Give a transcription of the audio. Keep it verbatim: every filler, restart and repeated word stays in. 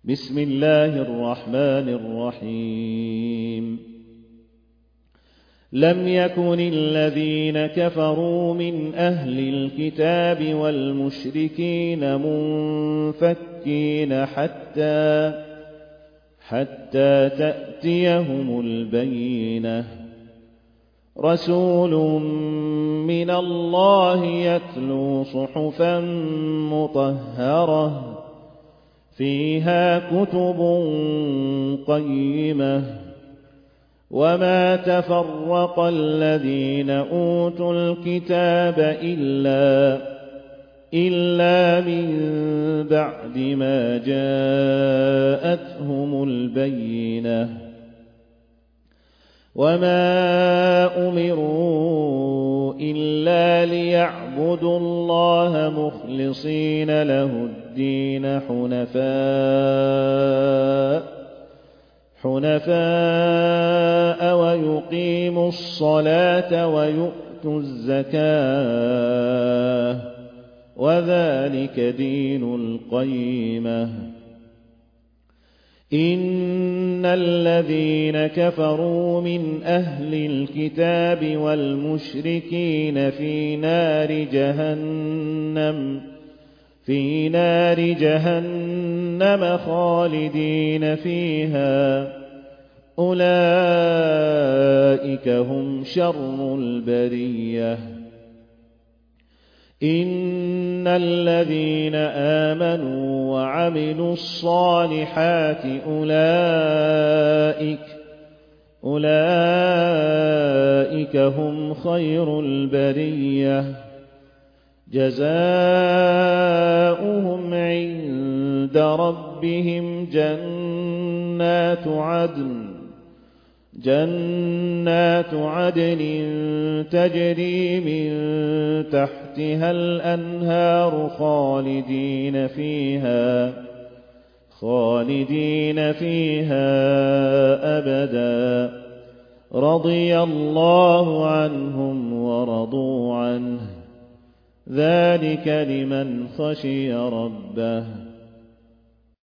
بسم الله الرحمن الرحيم لم يكن الذين كفروا من أهل الكتاب والمشركين منفكين حتى حتى تأتيهم البينة رسول من الله يتلو صحفا مطهرة فيها كتب قيمة وما تفرق الذين أوتوا الكتاب إلا إلا من بعد ما جاءتهم البينة وما أمروا إلا ليعبدوا الله مخلصين له الدين حنفاء حنفاء ويقيموا الصلاة ويؤتوا الزكاة وذلك دين القيمة إن الذين كفروا من أهل الكتاب والمشركين في نار جهنم في نار جهنم خالدين فيها أولئك هم شر البرية إن الذين آمنوا وعملوا الصالحات أولئك أولئك هم خير البرية جزاؤهم عند ربهم جنات عدن جنات عدن تجري من تحتها الأنهار خالدين فيها خالدين فيها أبدا رضي الله عنهم ورضوا عنه ذلك لمن خشي ربه